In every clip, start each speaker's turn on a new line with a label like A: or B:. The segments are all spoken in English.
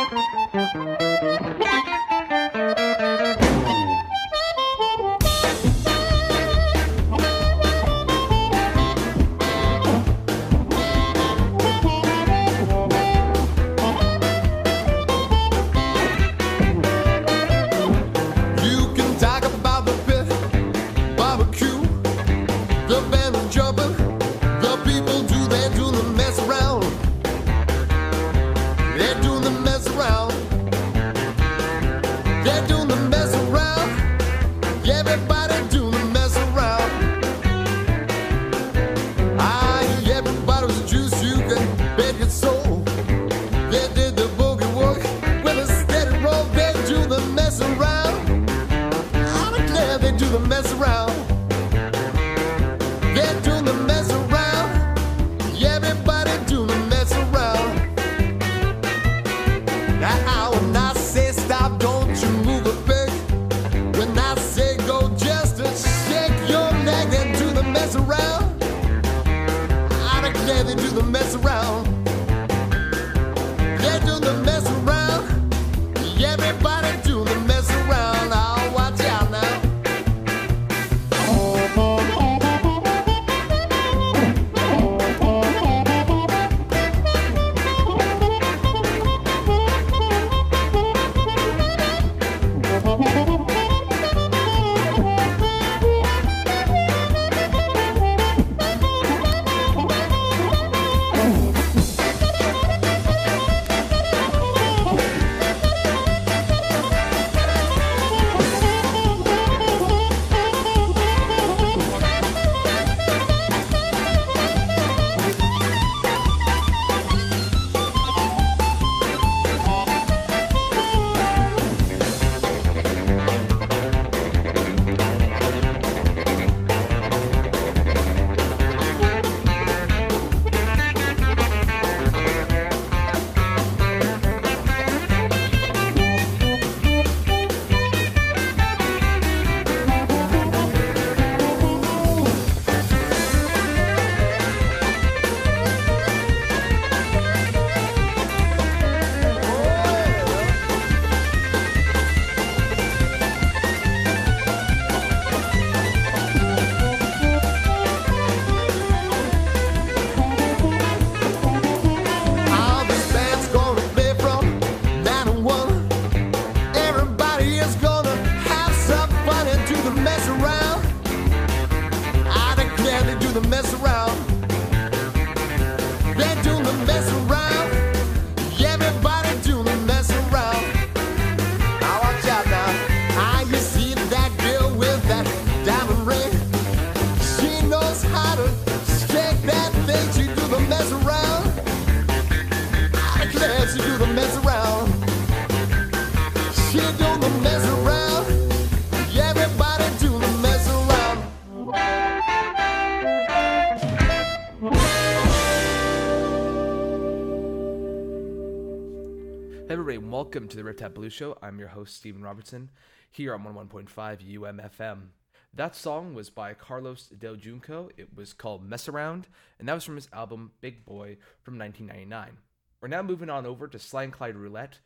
A: Welcome to the Red Tap Blues Show. I'm your host, Stephen Robertson, here on 101.5 UMFM. That song was by Carlos Del Junco. It was called Mess Around, and that was from his album Big Boy from 1999. We're now moving on over to Sly and Clyde Roulette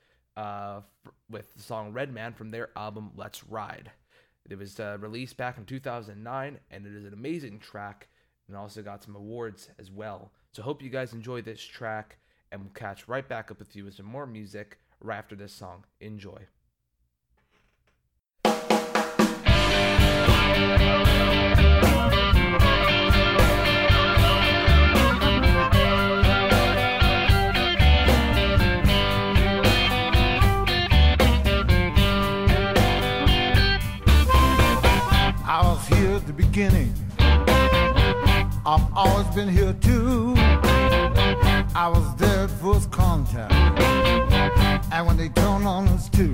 A: with the song Red Man from their album Let's Ride. It was released back in 2009, and it is an amazing track, and also got some awards as well. So hope you guys enjoy this track, and we'll catch right back up with you with some more music right after this song. Enjoy.
B: I was here at the beginning. I've always been here too. I was there at first contact, and when they turned on us too.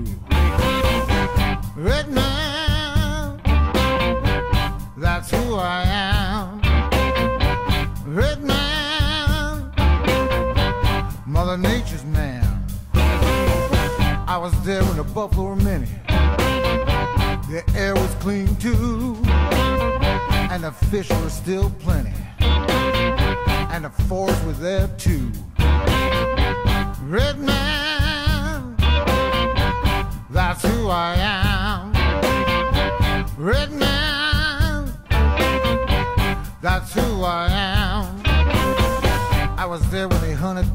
B: Red man, that's who I am. Red man, Mother Nature's man. I was there when the buffalo were many. The air was clean too, and the fish were still plenty, and the forests were there too. Red man,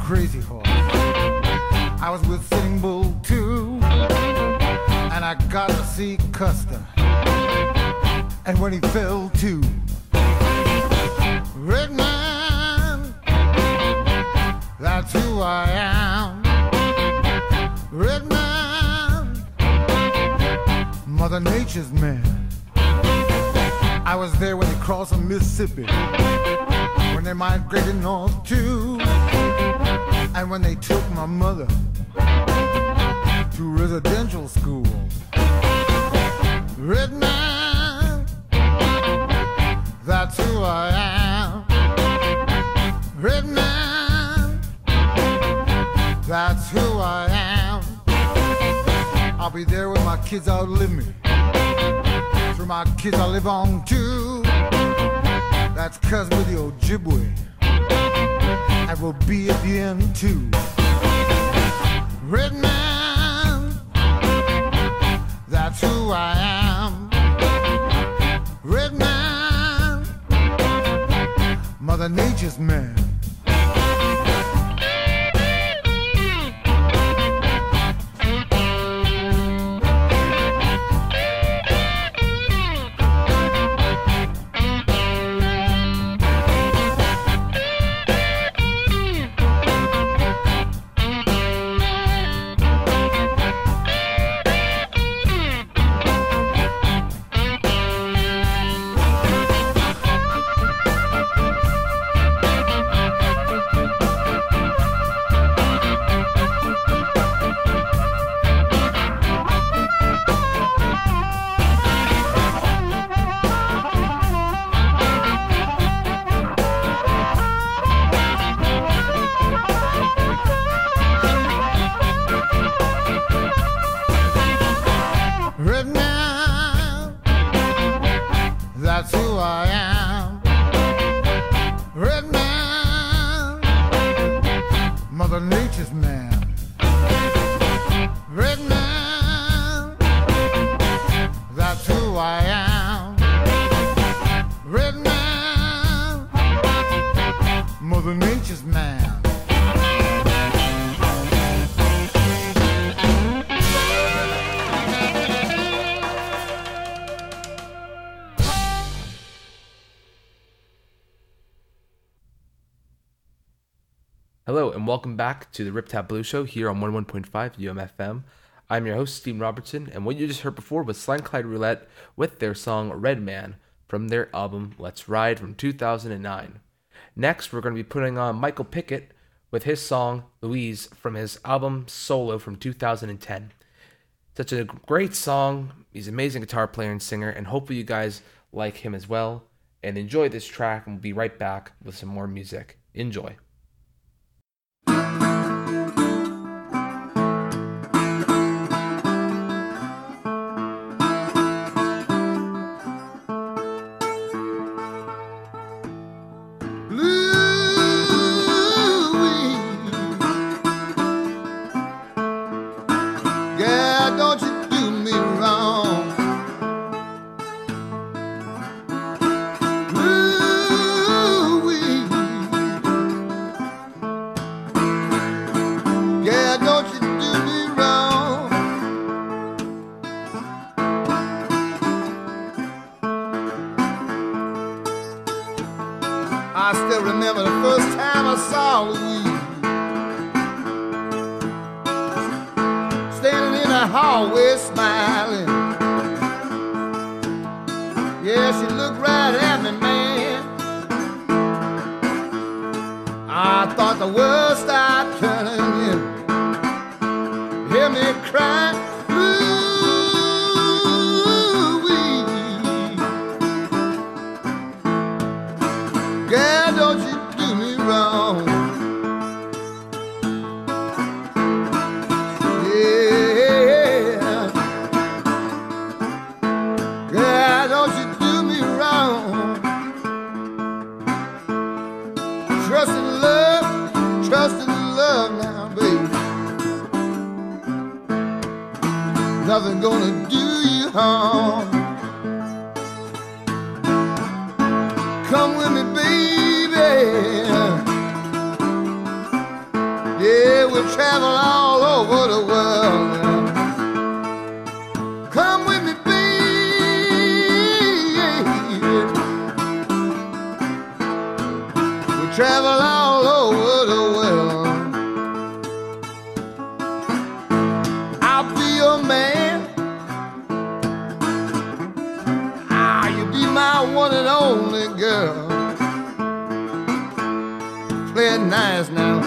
B: Crazy Horse. I was with Sitting Bull too, and I got to see Custer. And when he fell too, Red Man, that's who I am. Red Man, Mother Nature's man. I was there when they crossed the Mississippi, when they migrated north too, and when they took my mother to residential school. Red Man, that's who I am. Red Man, that's who I am. I'll be there when my kids outlive me. For my kids I live on too. That's 'cause with the Ojibwe I will be at the end too. Red Man, that's who I am. Red Man, Mother Nature's man. That's who I am. Red Man, Mother Nature's man. Red Man, that's who I am. Red Man, Mother Nature's man.
A: Hello and welcome back to the Rip Tap Blues Show here on 101.5 UMFM. I'm your host, Stephen Robertson, and what you just heard before was Slime Clyde Roulette with their song Red Man from their album Let's Ride from 2009. Next, we're going to be putting on Michael Pickett with his song Louise from his album Solo from 2010. Such a great song. He's an amazing guitar player and singer, and hopefully you guys like him as well and enjoy this track, and we'll be right back with some more music. Enjoy.
B: I still remember the first time I saw Louise, standing in the hallway smiling. Yeah, she looked right at me, man. I thought the world stopped turning in. Hear me cry, girl, don't you do me wrong. Yeah, girl, don't you do me wrong. Trust in love now, baby. Nothing gonna do you harm. Come with me, baby. Yeah, we travel all over the world. Come with me, baby. We travel all over the world. I'll be your man. You'll be my one and only girl. Play it nice now.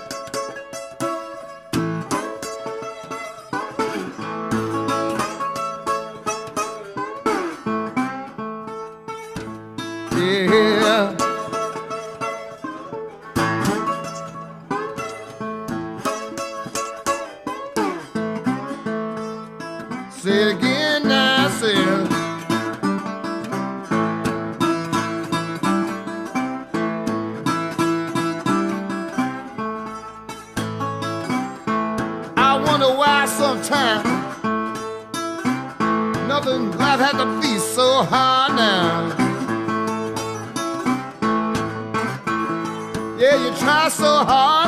B: Yeah. Say it again now, say it. I wonder why sometimes nothing life had to be so hard now. Yeah, you try so hard,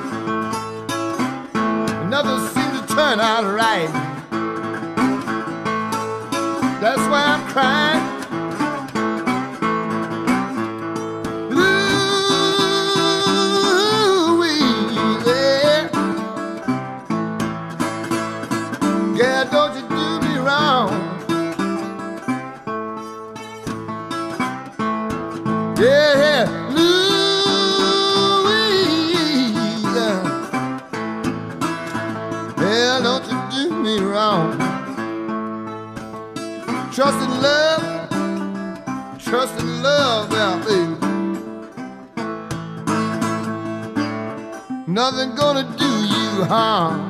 B: nothing seems to turn out right. That's why I'm crying. Ooh-wee, yeah. Yeah, don't you do me wrong. Yeah, Louisa. Yeah, don't you do me wrong. Trust in love, yeah, baby. Nothing gonna do you harm.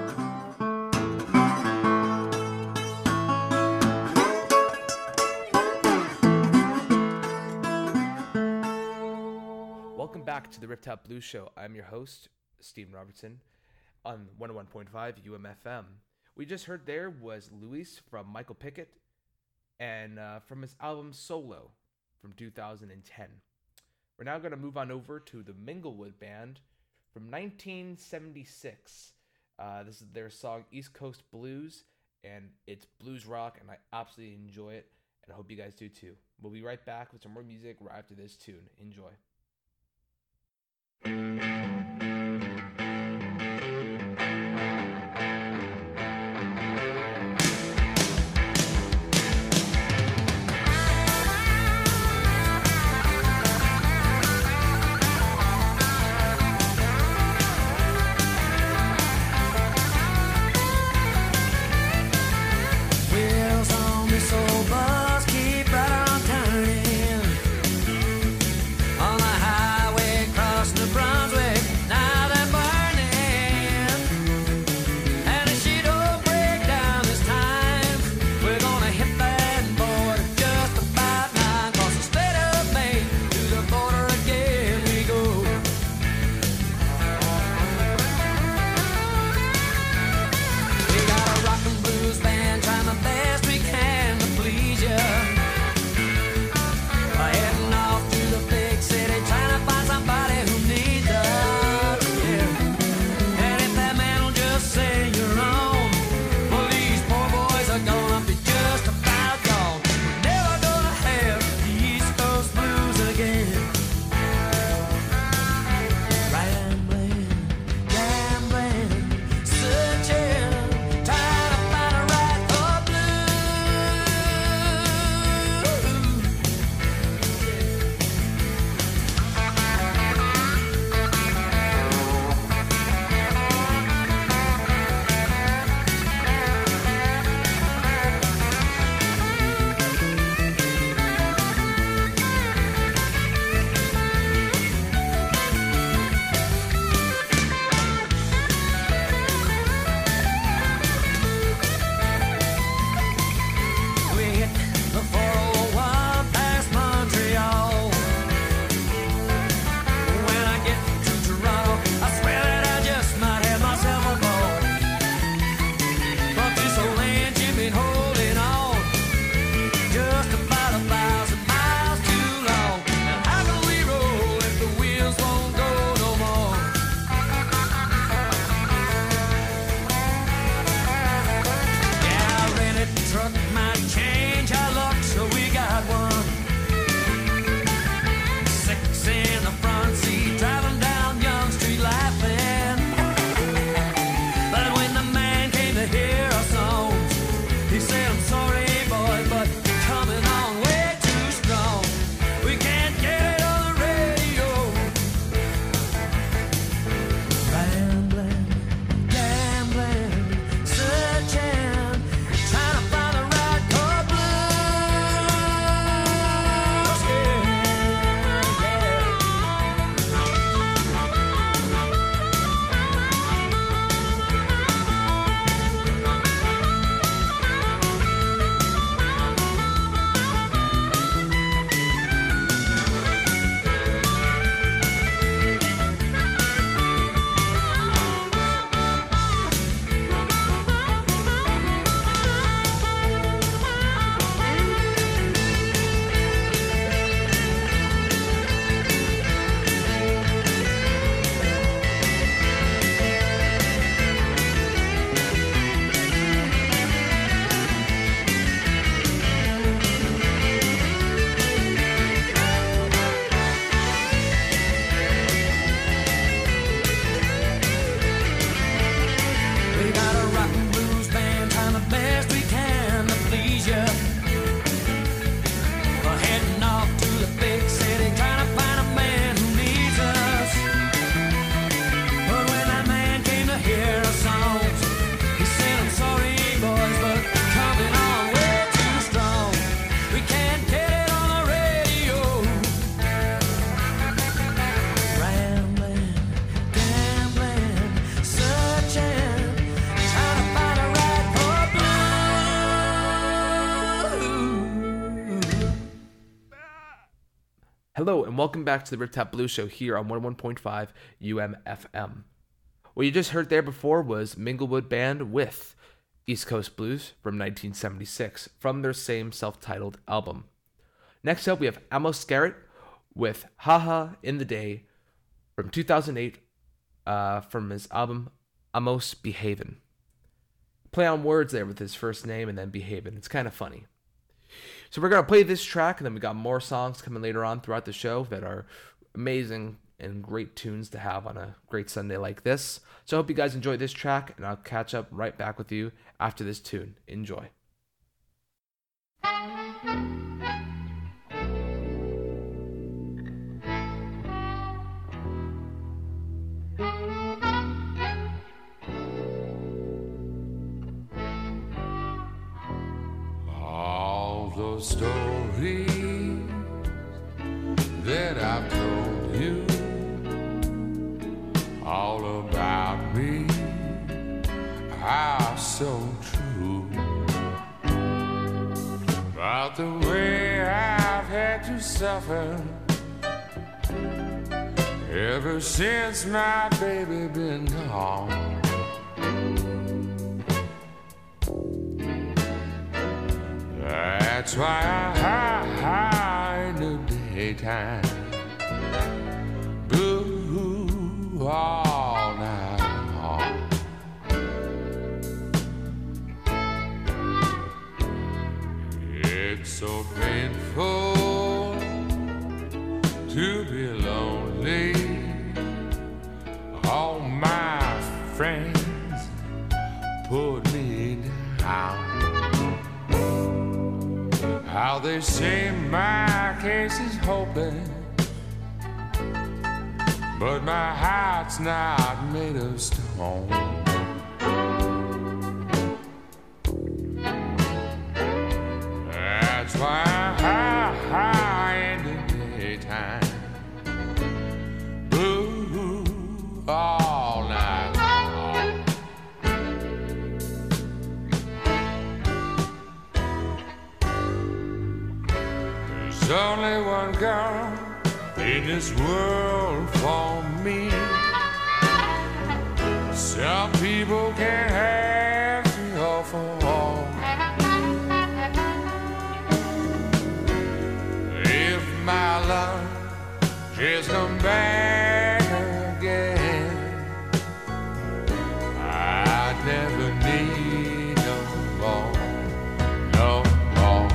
A: Welcome back to the Riptop Blues Show. I'm your host, Stephen Robertson, on 101.5 UMFM. We just heard there was Luis from Michael Pickett, and from his album Solo from 2010. We're now going to move on over to the Minglewood Band from 1976. This is their song East Coast Blues, and it's blues rock, and I absolutely enjoy it, and I hope you guys do too. We'll be right back with some more music right after this tune. Enjoy.
C: Wheels on this old bus keep right on turning on the highway crossing the Brunswick
A: Hello, and welcome back to the Rip Tap Blues Show here on 101.5 UMFM. What you just heard there before was Minglewood Band with East Coast Blues from 1976 from their same self-titled album. Next up, we have Amos Garrett with Haha in the Day from 2008 from his album Amos Behavin'. Play on words there with his first name and then Behavin'. It's kind of funny. So we're going to play this track, and then we got more songs coming later on throughout the show that are amazing and great tunes to have on a great Sunday like this. So I hope you guys enjoy this track, and I'll catch up right back with you after this tune. Enjoy.
D: Those stories that I've told you all about me are so true. About the way I've had to suffer ever since my baby been gone. That's why I in the daytime blue all night long. It's so painful to be lonely. All my friends put me down. How they say my case is hopeless, but my heart's not made of stone. That's why I in the daytime blue all night long. There's only one girl in this world for me. Some people can't have me all for all. If my love just come back again, I'd never need no more, no more.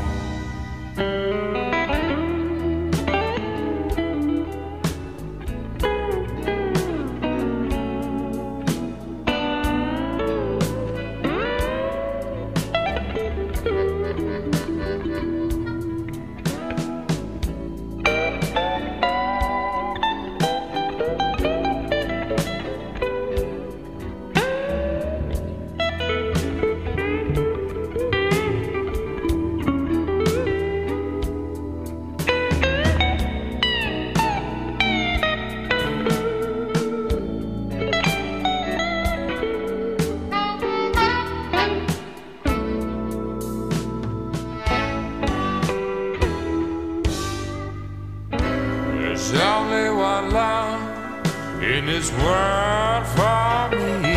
D: There's only one love in this world for me.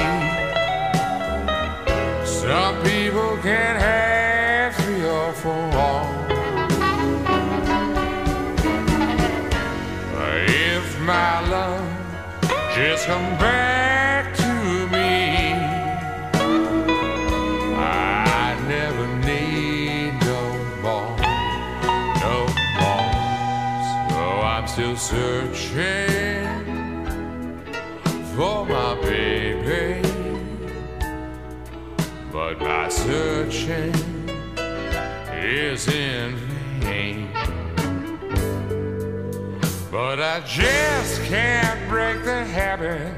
D: Some people can't have three or four. If my love just come back to me, I never need no more, no more. So I'm still searching for my baby, but my searching is in vain. But I just can't break the habit.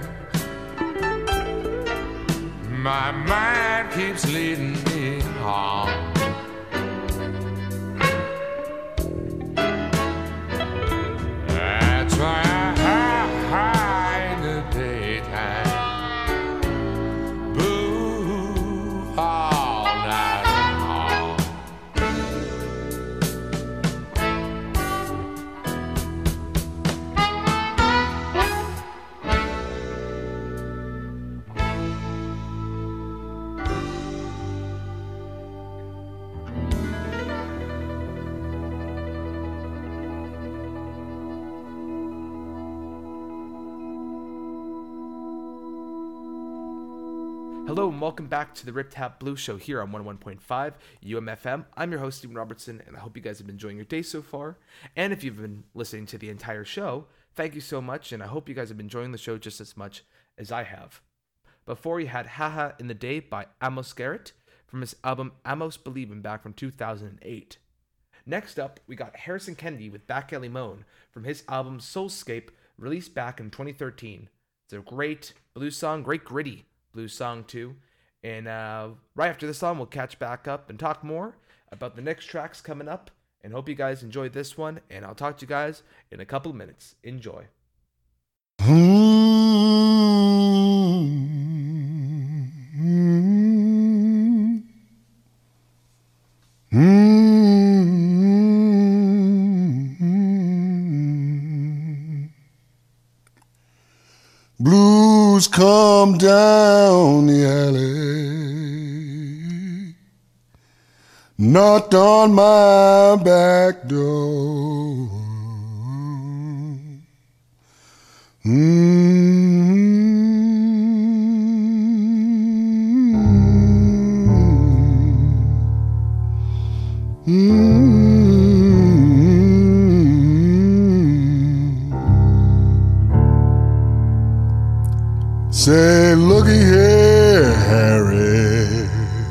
D: My mind keeps leading me on. That's why I in the daytime blue all night long.
A: Hello and welcome back to the Rip Tap Blues Show here on 101.5 UMFM. I'm your host, Stephen Robertson, and I hope you guys have been enjoying your day so far. And if you've been listening to the entire show, thank you so much, and I hope you guys have been enjoying the show just as much as I have. Before you had Haha in the Day by Amos Garrett from his album Amos Believin' back from 2008. Next up, we got Harrison Kennedy with Back Alley Moan from his album Soulscape, released back in 2013. It's a great blues song, great gritty blues song too. And right after this song, we'll catch back up and talk more about the next tracks coming up. And hope you guys enjoyed this one. And I'll talk to you guys in a couple of minutes. Enjoy.
E: Blues come down the alley, knocked on my back door. Say, looky here, Harry,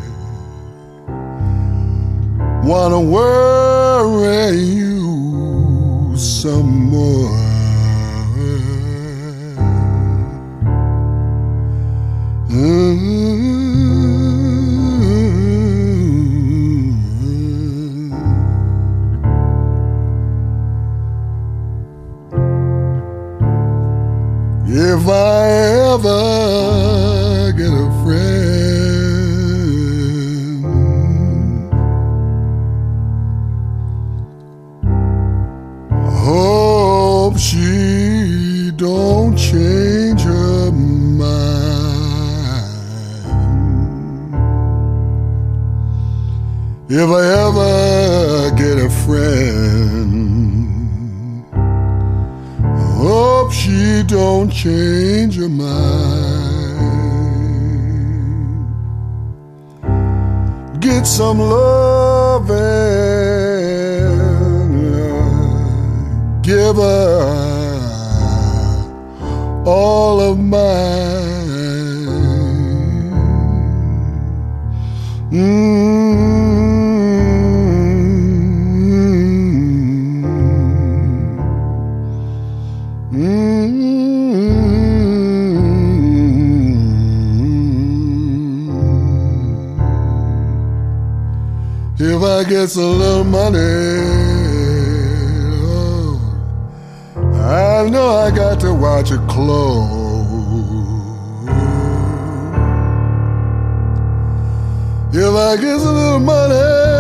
E: wanna worry you some more. If I ever get a friend, hope she don't change her mind. If I ever get a friend, hope she don't change her mind. Get some loving, give her all of mine. If I get some little money, oh, I know I got to watch her clothes. If I get some little money,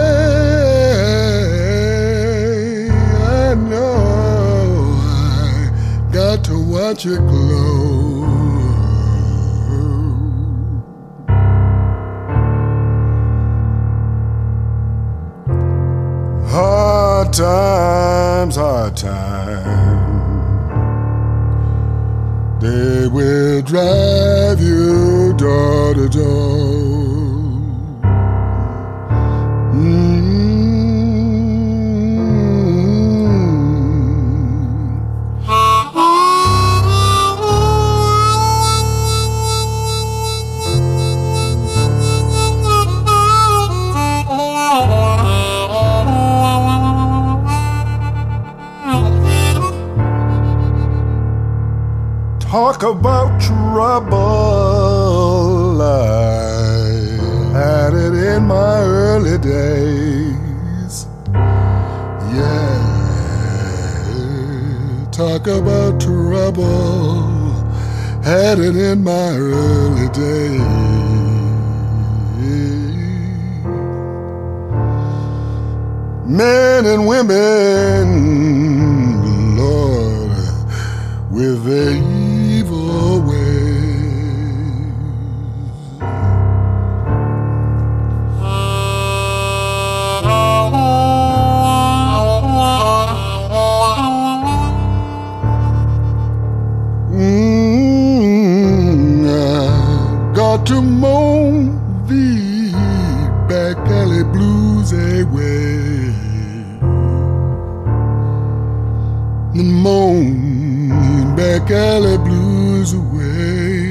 E: I know I got to watch her clothes. Hard times, they will drive you door to door. Talk about trouble, I had it in my early days. Yeah, talk about trouble, had it in my early days. Men and women, Lord, with their evil ways. I start to moan the back alley blues away. The moan back alley blues away.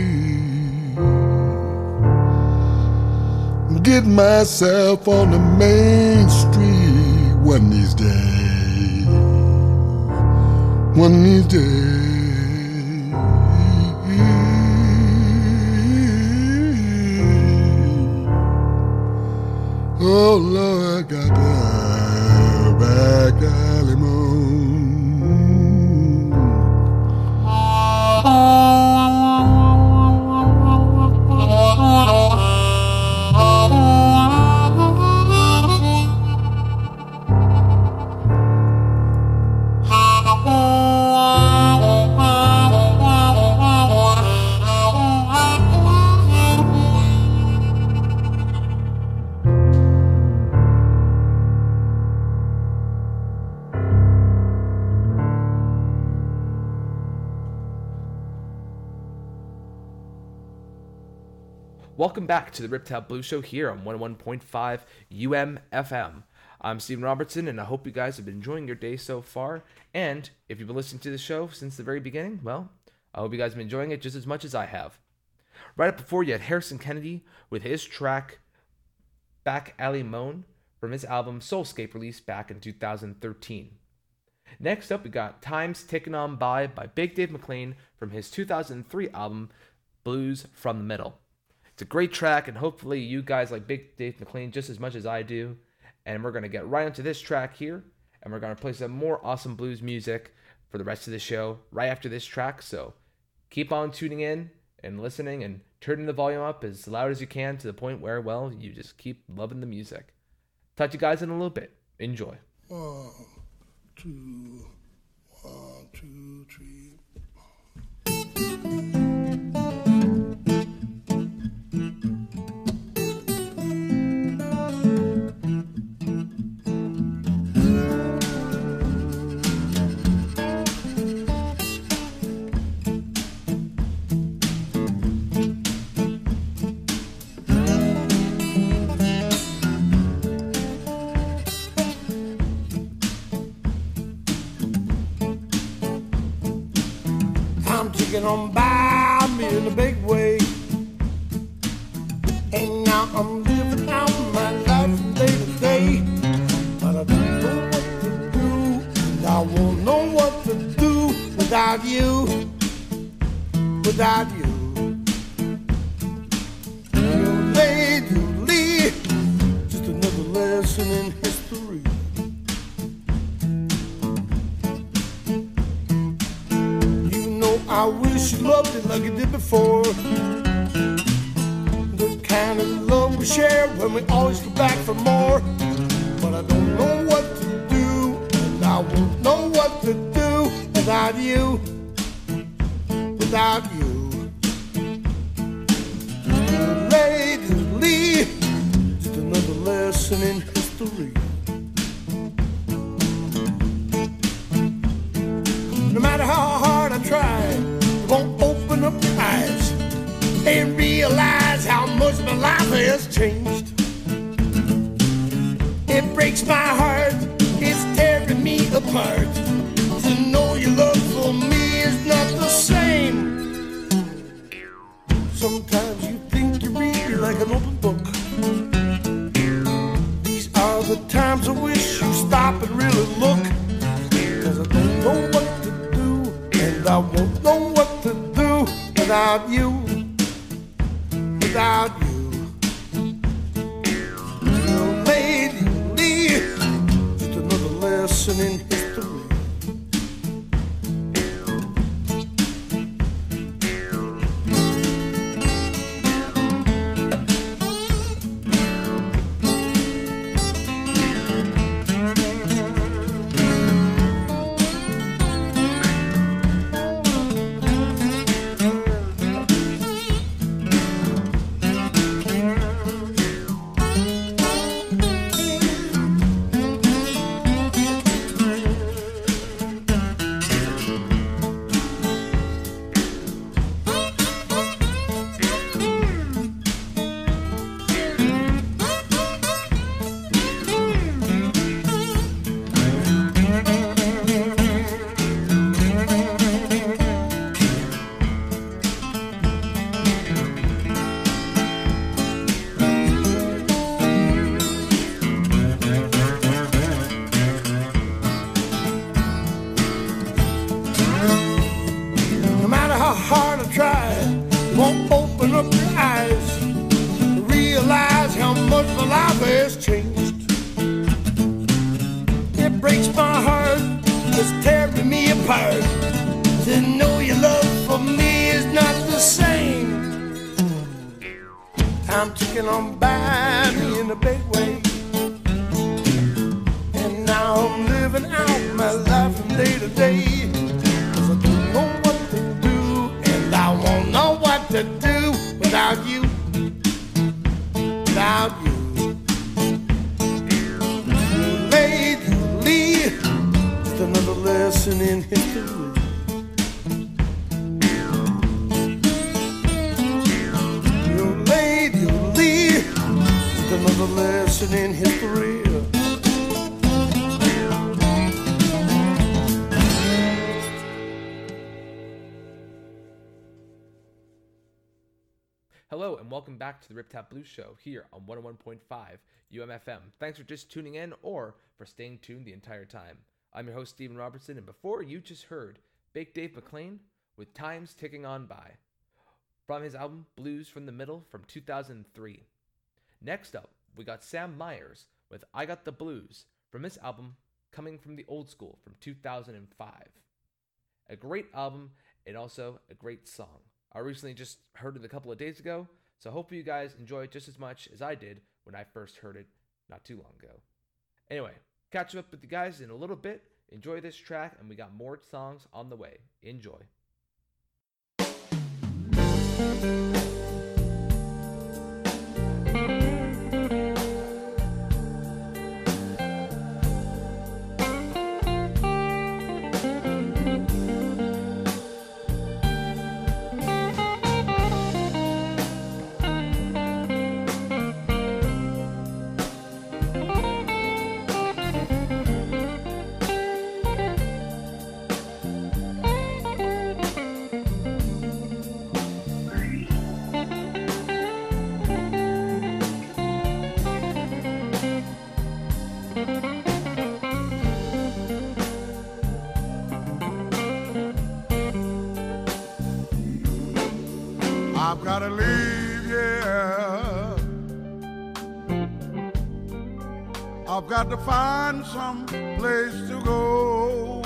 E: Get myself on the main street one of these days. One of these days. Oh Lord, got the back alley moon.
A: Welcome back to the Riptide Blues Show here on 101.5 UMFM. I'm Stephen Robertson, and I hope you guys have been enjoying your day so far. And if you've been listening to the show since the very beginning, well, I hope you guys have been enjoying it just as much as I have. Right up before you had Harrison Kennedy with his track Back Alley Moan from his album Soulscape, released back in 2013. Next up, we got Time's Ticking On By Big Dave McClain from his 2003 album Blues from the Middle. It's a great track, and hopefully you guys like Big Dave McClain just as much as I do. And we're going to get right into this track here, and we're going to play some more awesome blues music for the rest of the show right after this track. So keep on tuning in and listening and turning the volume up as loud as you can to the point where, well, you just keep loving the music. Talk to you guys in a little bit. Enjoy.
E: 1, 2, 1, 2, 3.
C: On by me in a big way, and now I'm living out my life from day to day. But I don't know what to do, and I won't know what to do without you, without you. You're lately just another lesson in history. I wish you loved it like you did before. The kind of love we share when we always go back for more. But I don't know what to do, and I won't know what to do without you, without you. Lately, just another lesson in history. No matter how hard I try, I won't open up my eyes and realize how much my life has changed. It breaks my heart, it's tearing me apart to know your love for me is not the same. Sometimes you think you read like an open book. These are the times I wish you stop and really look. 'Cause I don't know what and I won't know what to do without you, without you. You're lately just another lesson in history. I'm taking on by me in a big way. And now I'm living out my life from day to day. 'Cause I don't know what to do, and I won't know what to do without you, without you. You laid, you leave, just another lesson in history. Another lesson in history.
A: Hello and welcome back to the Rip Tap Blues Show here on 101.5 UMFM. Thanks for just tuning in or for staying tuned the entire time. I'm your host, Stephen Robertson, and before you just heard Big Dave McClain with Time's Ticking On By from his album Blues from the Middle from 2003. Next up, we got Sam Myers with I Got the Blues from his album Coming from the Old School from 2005. A great album and also a great song. I recently just heard it a couple of days ago, so hopefully you guys enjoy it just as much as I did when I first heard it not too long ago. Anyway, catch up with you guys in a little bit. Enjoy this track, and we got more songs on the way. Enjoy.
E: I've gotta leave, yeah. I've got to find some place to go.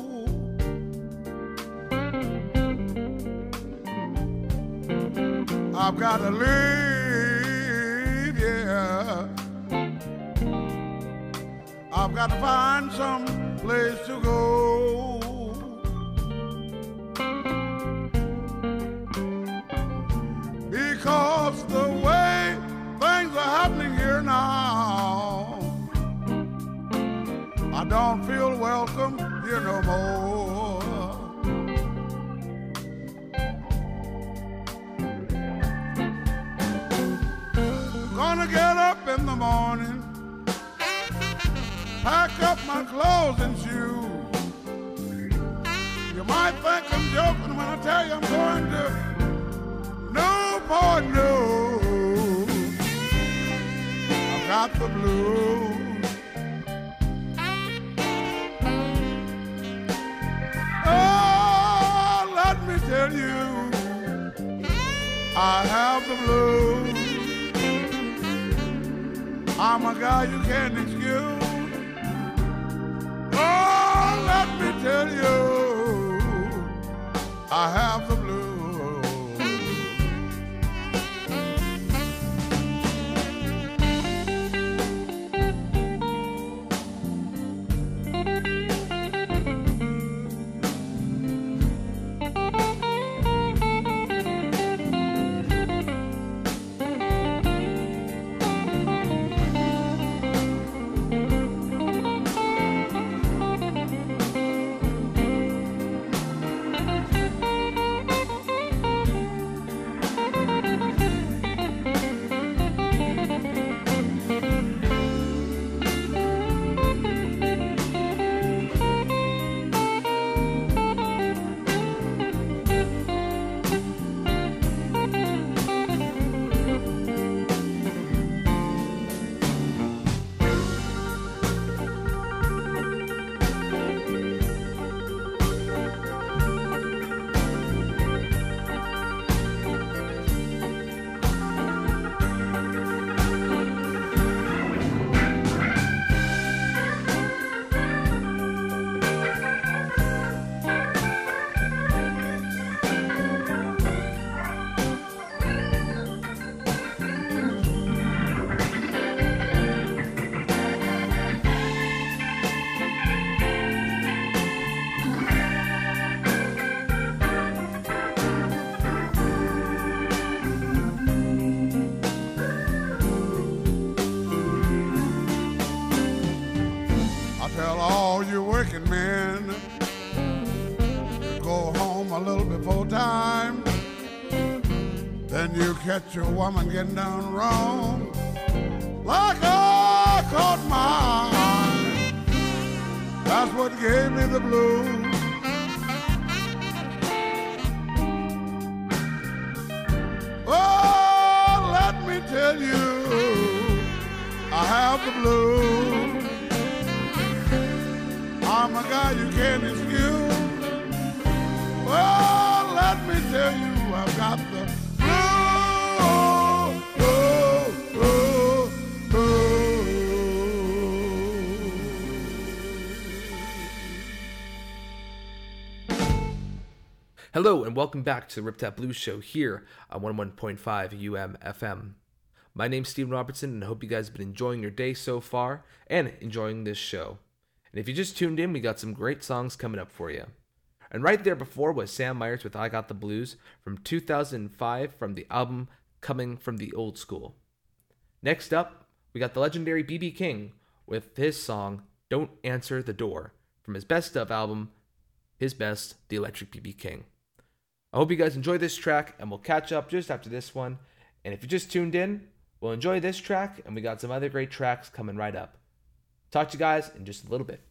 E: I've got to leave, yeah. I've got to find some place to go. Because the way things are happening here now, I don't feel welcome here no more. Gonna get up in the morning, pack up my clothes and shoes. You might think I'm joking when I tell you I'm going to Newport News. I've got the blues. Oh, let me tell you, I have the blues. I'm a guy you can't excuse. Oh, let me tell you, I have the blues. when you catch a woman getting down wrong, like I caught mine. That's what gave me the blues. Oh, let me tell you, I have the blues. I'm a guy you can't excuse. Oh, let me tell you, I've got the
A: Hello and welcome back to the Riptap Blues Show here on 101.5 UMFM. My name's Stephen Robertson and I hope you guys have been enjoying your day so far and enjoying this show. And if you just tuned in, we got some great songs coming up for you. And right there before was Sam Myers with I Got the Blues from 2005 from the album Coming from the Old School. Next up, we got the legendary B.B. King with his song Don't Answer the Door from his best of album, his best, The Electric B.B. King. I hope you guys enjoy this track, and we'll catch up just after this one. And if you just tuned in, we'll enjoy this track, and we got some other great tracks coming right up. Talk to you guys in just a little bit.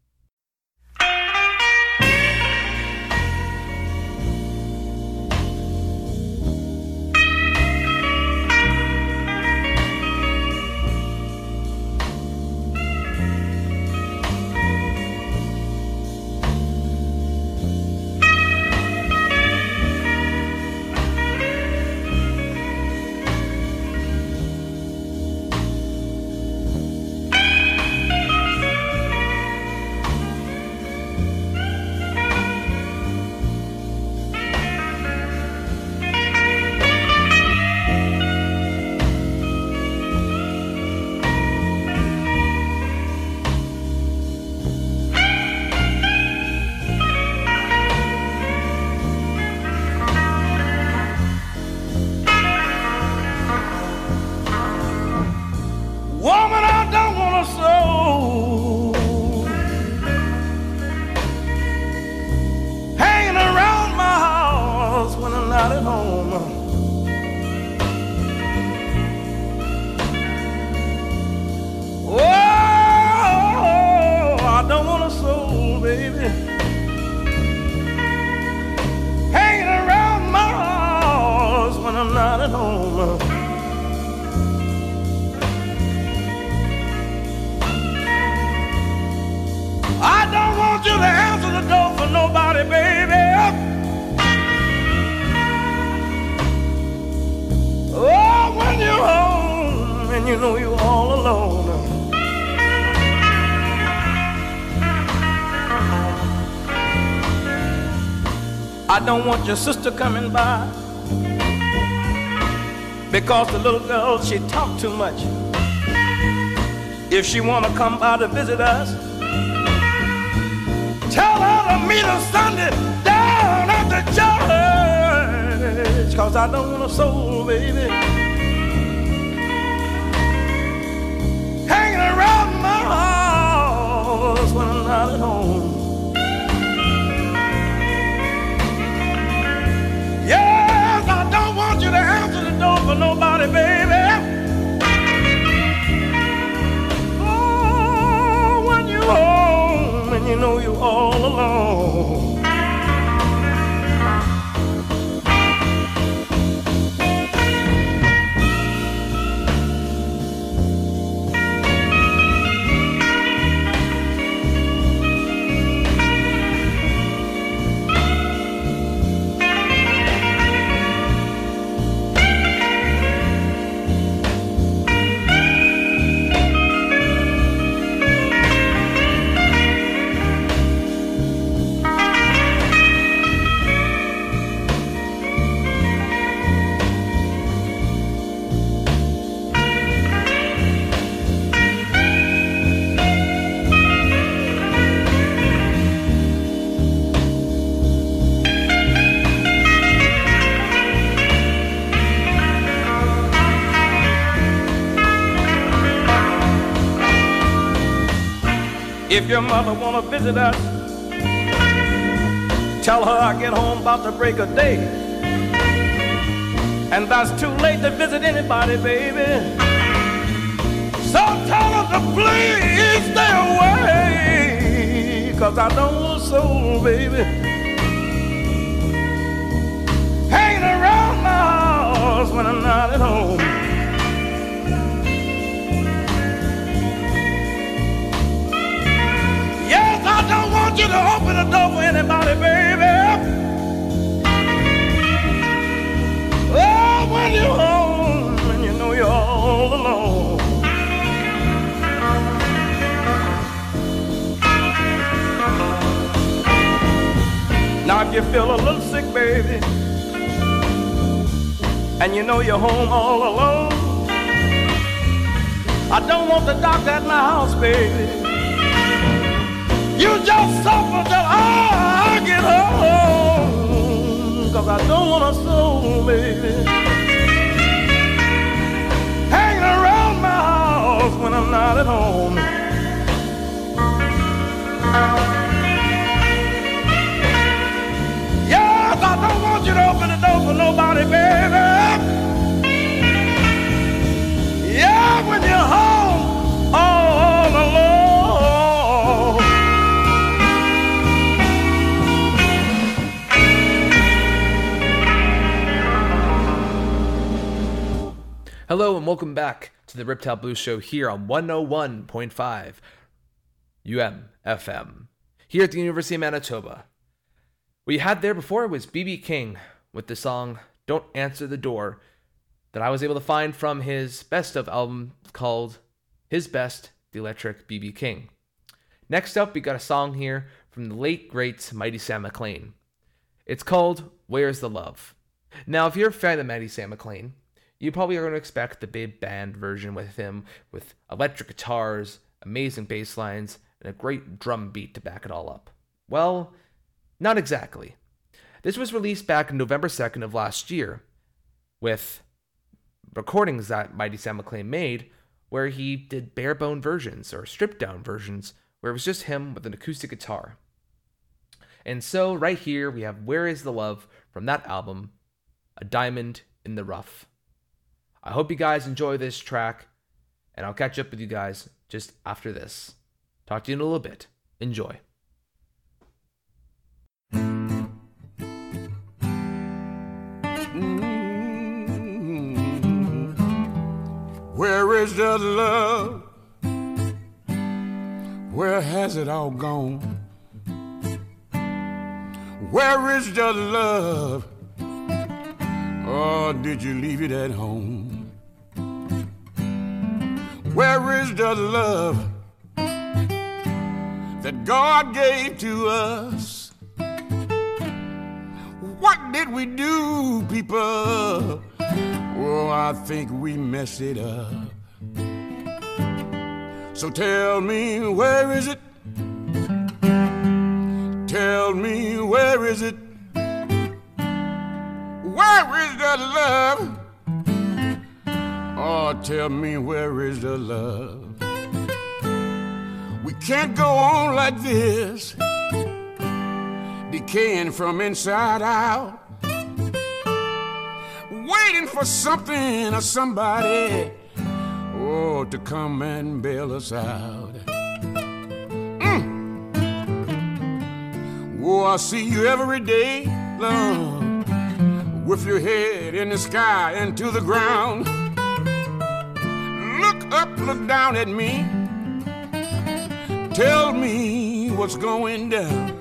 F: I don't want your sister coming by because the little girl, she talk too much. If she want to come by to visit us, tell her to meet us Sunday down at the church, cause I don't want a soul, baby, hanging around my house when I'm not at home. Yes, I don't want you to answer the door for nobody, baby. Oh, when you're home and you know you're all alone. If your mother wanna visit us, tell her I get home about the break of day. and that's too late to visit anybody, baby. So tell them to please stay away, 'cause I don't want a soul, baby, hanging around my house when I'm not at home. Yes, I don't want you to open the door for anybody, baby. Oh, when you're home and you know you're all alone. Now if you feel a little sick, baby, and you know you're home all alone, I don't want the doctor at my house, baby. You just suffer till I get home, 'cause I don't want a soul, baby, hanging around my house when I'm not at home. Yes, I don't want you to open the door for nobody, baby. Yeah, when you're home all alone.
A: Hello and welcome back to the Riptide Blues Show here on 101.5 UMFM here at the University of Manitoba. What you had there before was B.B. King with the song Don't Answer the Door that I was able to find from his best of album called His Best, The Electric B.B. King. Next up, we got a song here from the late great Mighty Sam McLean. It's called Where's the Love? Now, if you're a fan of Mighty Sam McLean, you probably are going to expect the big band version with him, with electric guitars, amazing bass lines, and a great drum beat to back it all up. Well, not exactly. This was released back on November 2nd of last year, with recordings that Mighty Sam McLean made, where he did bare-bone versions, or stripped-down versions, where it was just him with an acoustic guitar. And so, right here, we have Where Is the Love from that album, A Diamond in the Rough. I hope you guys enjoy this track, and I'll catch up with you guys just after this. Talk to you in a little bit. Enjoy.
E: Where is the love? Where has it all gone? Where is the love? Or did you leave it at home? Where is the love that God gave to us? What did we do, people? Oh, I think we messed it up. So tell me, where is it? Tell me, where is it? Where is the love? Oh, tell me, where is the love? We can't go on like this, decaying from inside out, waiting for something or somebody, oh, to come and bail us out. Oh, I see you every day, Lord, with your head in the sky and to the ground. Look up, look down at me. Tell me what's going down.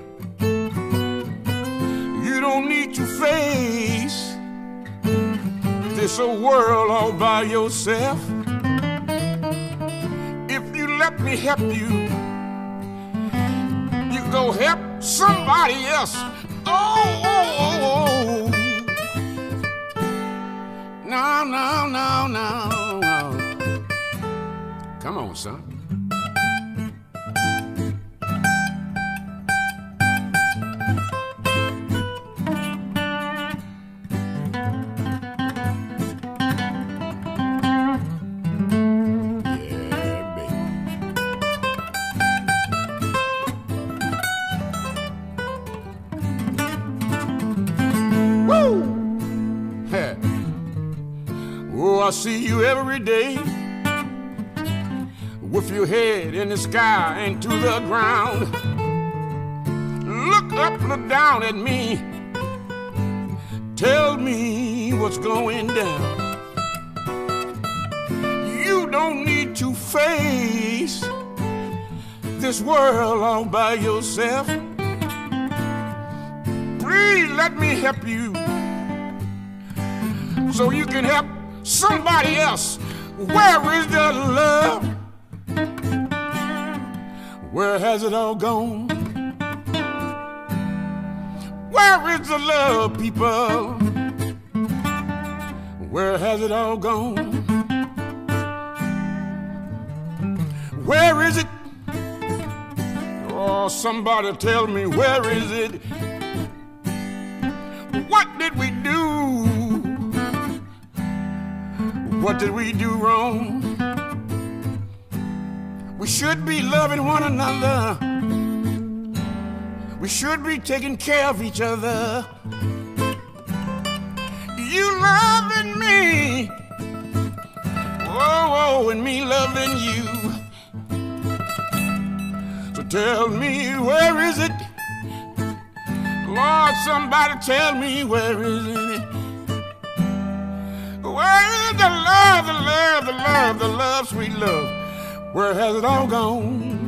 E: You don't need to face this old world all by yourself. If you let me help you, you go help somebody else. Oh, oh, oh, oh. No, no, no, no, no. Come on, son.
D: every day, with your head in the sky and to the ground. Look up, look down at me. Tell me what's going down. You don't need to face this world all by yourself. Please let me help you so you can help somebody else. Where is the love? Where has it all gone? Where is the love, people? Where has it all gone? Where is it? Oh, somebody tell me, where is it? What did we do? What did we do wrong? We should be loving one another. We should be taking care of each other. You loving me, oh, and me loving you. So tell me, where is it? Lord, somebody tell me, where is it? Where is the love, the love, the love, the love, sweet love? Where has it all gone?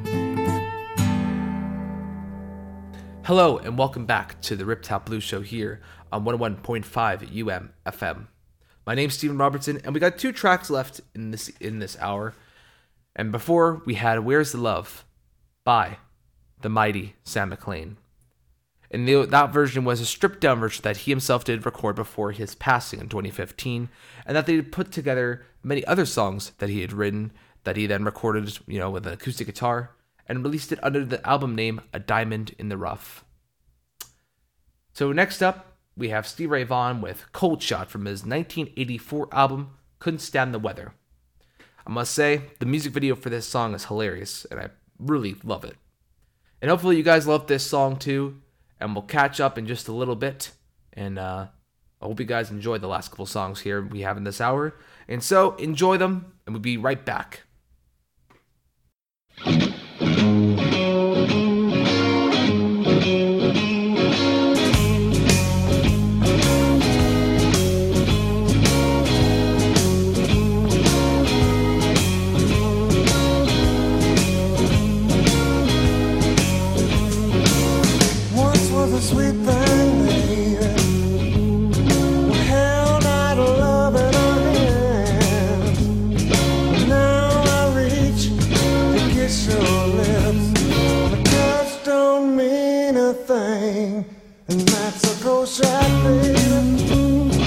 A: Hello and welcome back to the Riptop Blues Show here on 101.5 FM. My name's Stephen Robertson, and we got 2 tracks left in this hour. And before we had "Where's the Love" by the mighty Sam McLean. And that version was a stripped down version that he himself did record before his passing in 2015, and that they put together many other songs that he had written that he then recorded, with an acoustic guitar and released it under the album name A Diamond in the Rough. So next up, we have Stevie Ray Vaughan with Cold Shot from his 1984 album Couldn't Stand the Weather. I must say, the music video for this song is hilarious, and I really love it. And hopefully you guys love this song too, and we'll catch up in just a little bit. And I hope you guys enjoyed the last couple songs here we have in this hour. And so, enjoy them, and we'll be right back.
C: Sweet thing, baby, we held out love in our hands. Now I reach to kiss your lips. The touch don't mean a thing, and that's a cold shot, baby.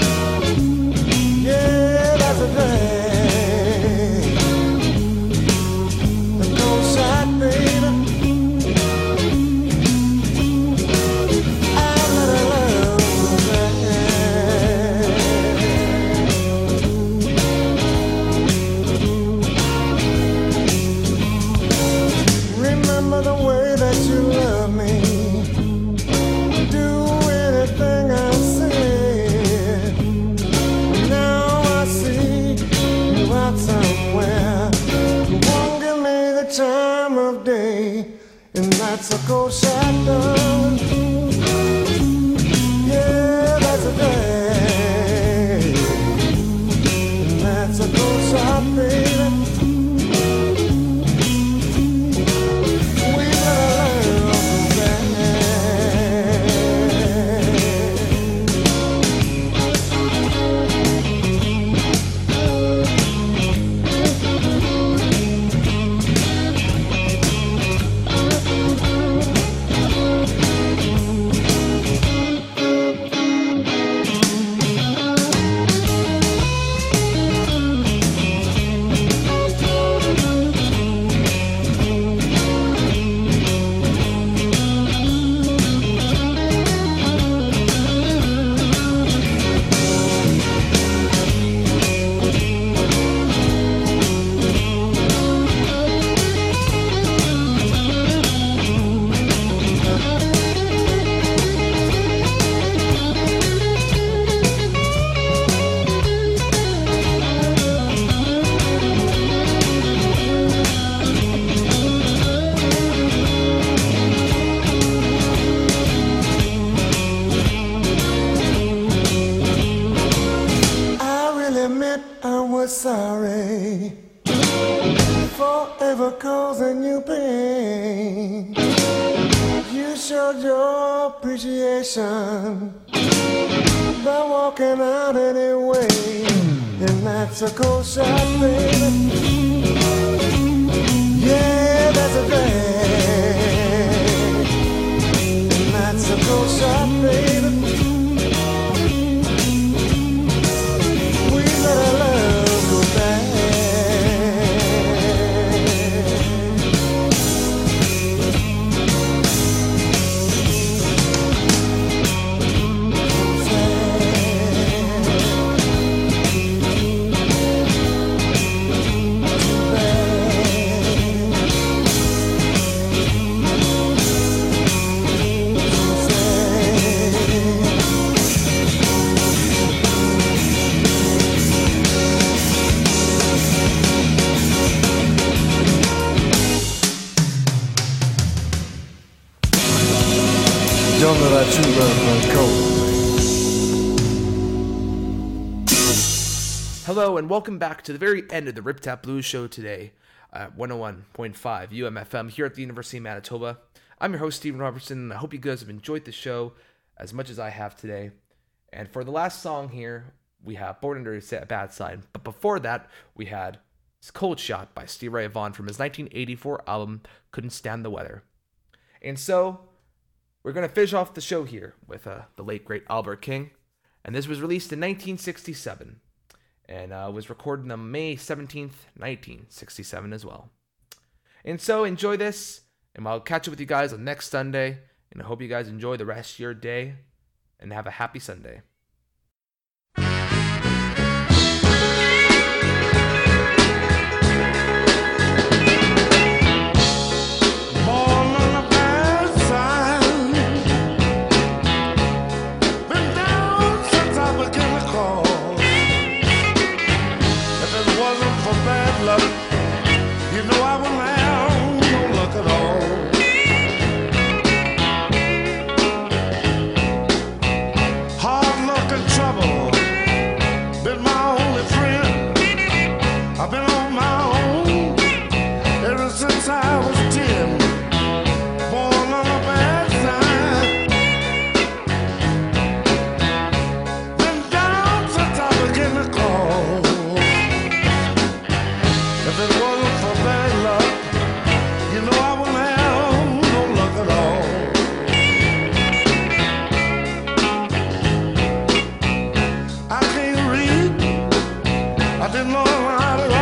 C: Yeah, that's a thing. A cold shot, baby. That's a cold shadow. Yeah, that's a day. That's a cold shot, baby. We better learn that. was sorry for ever causing you pain. You showed your appreciation by walking out anyway. And that's a cold shot, baby. Yeah, that's a drag. And that's a cold shot, baby. We let our love go back. Don't let our true love run cold.
A: Hello and welcome back to the very end of the Rip Tap Blues show today at 101.5 UMFM here at the University of Manitoba. I'm your host, Stephen Robertson, and I hope you guys have enjoyed the show as much as I have today. And for the last song here, we have Born Under a Bad Sign. But before that, we had Cold Shot by Stevie Ray Vaughan from his 1984 album, Couldn't Stand the Weather. And so, we're going to finish off the show here with the late, great Albert King. And this was released in 1967. And was recorded on May 17th, 1967 as well. And so, enjoy this. And I'll catch up with you guys on next Sunday. And I hope you guys enjoy the rest of your day. And have a happy Sunday.
D: You know I wouldn't have no luck at all. Hard luck and trouble been my only friend. I've been on my own ever since I was 10. Born on a bad side. Been down since I began to crawl. If it wasn't for bad luck, you know I wouldn't have no luck at all. I can't read, I didn't know how to write.